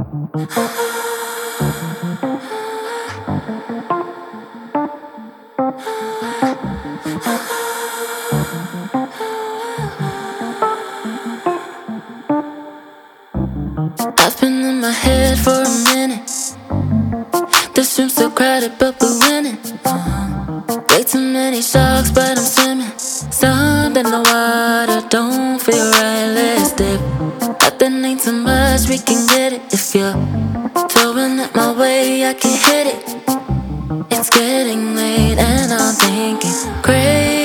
I've been in my head for a minute. This room's so crowded, but we're winning. Way too many sharks, but I'm swimming. Something in the water don't feel right. Let's dip. Nothing ain't too much, we can get it. If you're throwing it my way, I can hit it. It's getting late and I'm thinking crazy.